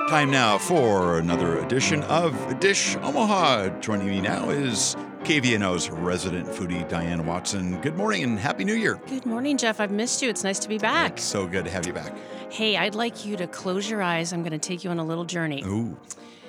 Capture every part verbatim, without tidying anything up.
Time now for another edition of Dish Omaha. Joining me now is K V N O's resident foodie, Diane Watson. Good morning and Happy New Year. Good morning, Jeff. I've missed you. It's nice to be back. It's so good to have you back. Hey, I'd like you to close your eyes. I'm going to take you on a little journey. Ooh.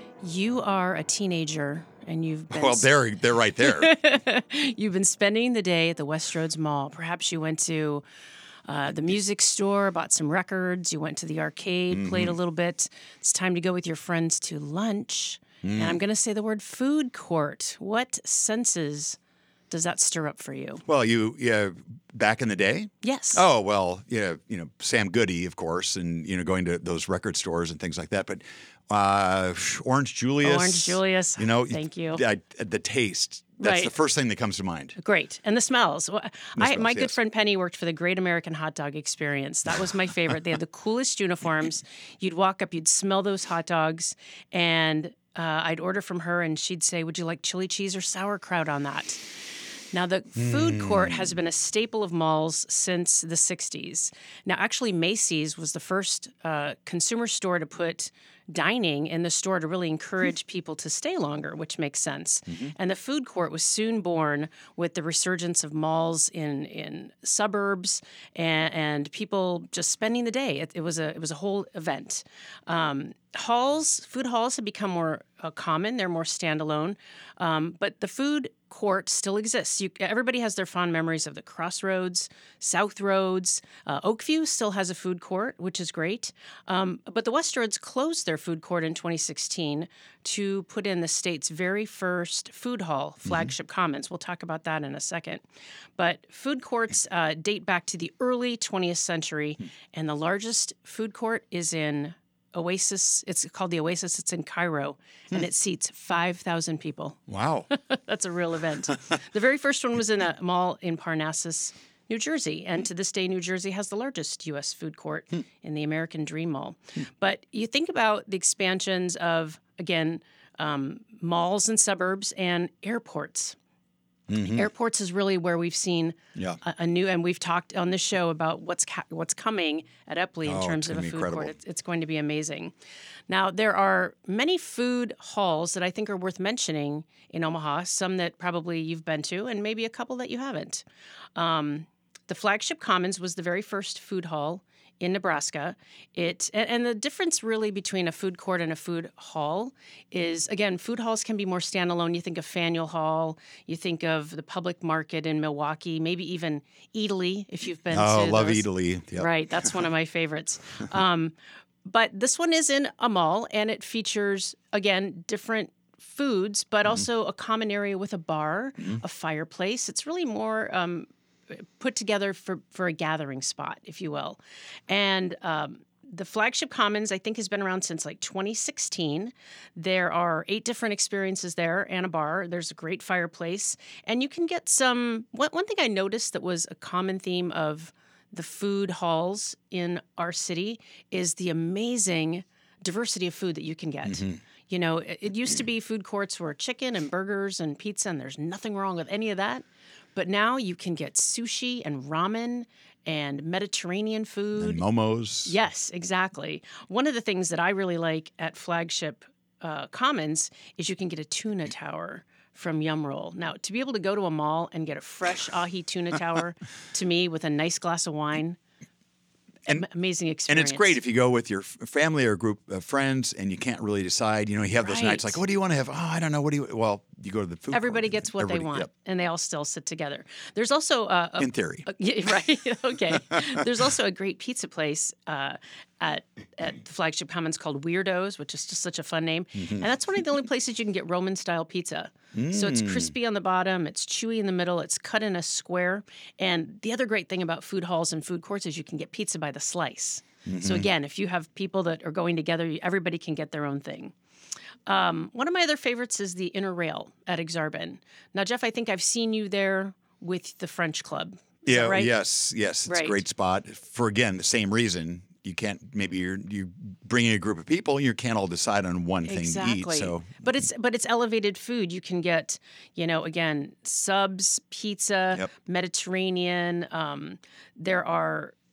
You are a teenager, and you've been... Well, they're, they're right there. You've been spending the day at the Westroads Mall. Perhaps you went to uh, the music store, bought some records. You went to the arcade, mm-hmm. played a little bit. It's time to go with your friends to lunch. Mm. And I'm going to say the word food court. What senses does that stir up for you? Well, you, yeah, back in the day? Yes. Oh, well, yeah, you know, Sam Goody, of course, and, you know, going to those record stores and things like that. But uh, Orange Julius. Orange Julius. You know, thank you. I, the taste. That's right. the first thing that comes to mind. Great. And the smells. Well, The I, smells, my yes. good friend Penny worked for the Great American Hot Dog Experience. That was my favorite. They had the coolest uniforms. You'd walk up, you'd smell those hot dogs, and uh, I'd order from her, and she'd say, would you like chili cheese or sauerkraut on that? Now, the food Mm. court has been a staple of malls since the sixties. Now, actually, Macy's was the first uh, consumer store to put dining in the store to really encourage people to stay longer, which makes sense. Mm-hmm. And the food court was soon born with the resurgence of malls in in suburbs and, and people just spending the day. It, it was a it was a whole event. Um, halls, food halls have become more uh, common. They're more standalone, um, but the food court still exists. You, everybody has their fond memories of the Crossroads, South Roads. Uh, Oakview still has a food court, which is great. Um, but the Westroads closed their food court in twenty sixteen to put in the state's very first food hall, Flagship mm-hmm. Commons. We'll talk about that in a second. But food courts uh, date back to the early twentieth century, mm-hmm. and the largest food court is in Oasis. It's called the Oasis. It's in Cairo, hmm. and it seats five thousand people. Wow. That's a real event. The very first one was in a mall in Parnassus, New Jersey, and to this day, New Jersey has the largest U S food court hmm. in the American Dream Mall. Hmm. But you think about the expansions of, again, um, malls and suburbs and airports. Mm-hmm. Airports is really where we've seen yeah. a, a new, and we've talked on this show about what's ca- what's coming at Epley in oh, terms of a food incredible. court. It's, it's going to be amazing. Now, there are many food halls that I think are worth mentioning in Omaha, some that probably you've been to, and maybe a couple that you haven't. Um, the Flagship Commons was the very first food hall in Nebraska. It and, and the difference really between a food court and a food hall is, again, food halls can be more standalone. You think of Faneuil Hall, you think of the Public Market in Milwaukee, maybe even Eataly, if you've been oh, to love those. Eataly. Yep. Right, that's one of my favorites. Um, but this one is in a mall, and it features, again, different foods, but mm-hmm. also a common area with a bar, mm-hmm. a fireplace. It's really more um, put together for, for a gathering spot, if you will. And um, the Flagship Commons, I think, has been around since like twenty sixteen. There are eight different experiences there and a bar. There's a great fireplace. And you can get some... One, one thing I noticed that was a common theme of the food halls in our city is the amazing diversity of food that you can get. Mm-hmm. You know, it, it used to be food courts were chicken and burgers and pizza, and there's nothing wrong with any of that. But now you can get sushi and ramen and Mediterranean food. And momos. Yes, exactly. One of the things that I really like at Flagship uh, Commons is you can get a tuna tower from Yum Roll. Now, to be able to go to a mall and get a fresh ahi tuna tower, to me, with a nice glass of wine, And, amazing experience. And it's great if you go with your family or a group of friends and you can't really decide. You know, you have those right. nights like, what do you want to have? Oh, I don't know. What do you? Well, you go to the food Everybody court. gets what Everybody, they want, yep. and they all still sit together. There's also uh, a, in theory, a, yeah, right? Okay. There's also a great pizza place uh, at at the Flagship Commons called Weirdos, which is just such a fun name, mm-hmm. and that's one of the only places you can get Roman style pizza. Mm. So it's crispy on the bottom, it's chewy in the middle, it's cut in a square. And the other great thing about food halls and food courts is you can get pizza by the slice. Mm-hmm. So again, if you have people that are going together, everybody can get their own thing. Um, one of my other favorites is the Inner Rail at Exarban. Now, Jeff, I think I've seen you there with the French Club. Is yeah, that right? yes, yes. It's right. a great spot for, again, the same reason. You can't, maybe you're you're bringing a group of people, you can't all decide on one thing exactly. to eat. So, but it's but it's elevated food. You can get, you know, again, subs, pizza, yep. Mediterranean. Um, there are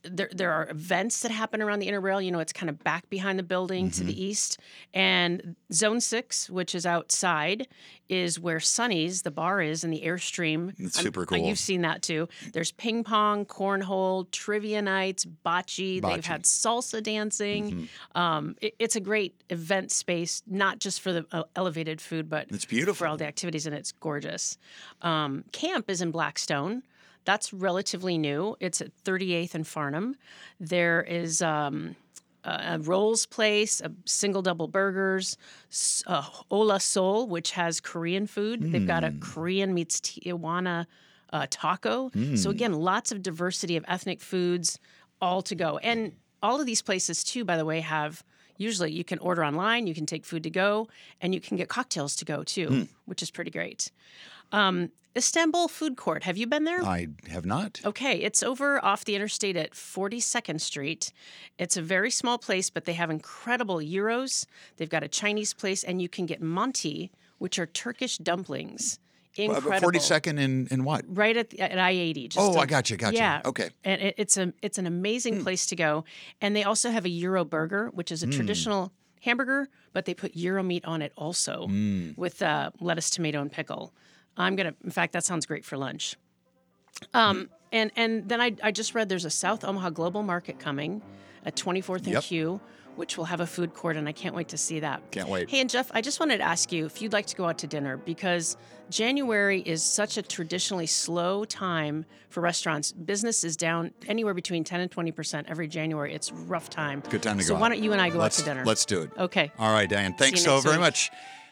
there, there are events that happen around the Inner Rail. You know, it's kind of back behind the building mm-hmm. to the east. And Zone six, which is outside, is where Sonny's, the bar is, in the Airstream. It's super I'm, cool. You've seen that too. There's ping pong, cornhole, trivia nights, bocce. Bocce. They've had salsa dancing. Mm-hmm. Um, it, it's a great event space, not just for the uh, elevated food, but it's beautiful. For all the activities, and it's gorgeous. Um, camp is in Blackstone. That's relatively new. It's at thirty-eighth and Farnham. There is um, a, a Rolls Place, a single double burgers, uh, Ola Sol, which has Korean food. Mm. They've got a Korean meets Tijuana uh, taco. Mm. So again, lots of diversity of ethnic foods, all to go. And all of these places too, by the way, have usually you can order online, you can take food to go, and you can get cocktails to go too, mm. which is pretty great. Um, Istanbul Food Court. Have you been there? I have not. Okay. It's over off the interstate at forty-second Street. It's a very small place, but they have incredible gyros. They've got a Chinese place, and you can get manti, which are Turkish dumplings. Incredible. forty-second in, in what? Right at, the, at I eighty. Just oh, a, I got you, got you. Yeah. Okay. And it, it's a it's an amazing mm. place to go. And they also have a gyro burger, which is a mm. traditional hamburger, but they put gyro meat on it also mm. with uh, lettuce, tomato, and pickle. I'm going to, in fact, that sounds great for lunch. Um, and, and then I, I just read there's a South Omaha Global Market coming at twenty-fourth and yep. Q, which will have a food court, and I can't wait to see that. Can't wait. Hey, and Jeff, I just wanted to ask you if you'd like to go out to dinner, because January is such a traditionally slow time for restaurants. Business is down anywhere between ten and twenty percent every January. It's a rough time. Good time to so go So why out. don't you and I go let's, out to dinner? Let's do it. Okay. All right, Diane. Thanks See you so next very week. much.